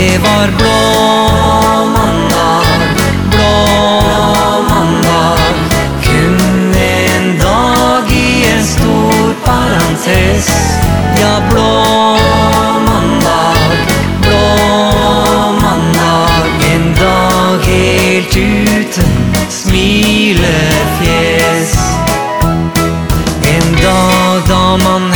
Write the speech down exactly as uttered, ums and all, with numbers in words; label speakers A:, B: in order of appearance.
A: Det var blå mandag, blå mandag. Kun en dag i en stor parentes. Ja, blå mandag, blå mandag. En dag helt uten smilefjes. En dag da man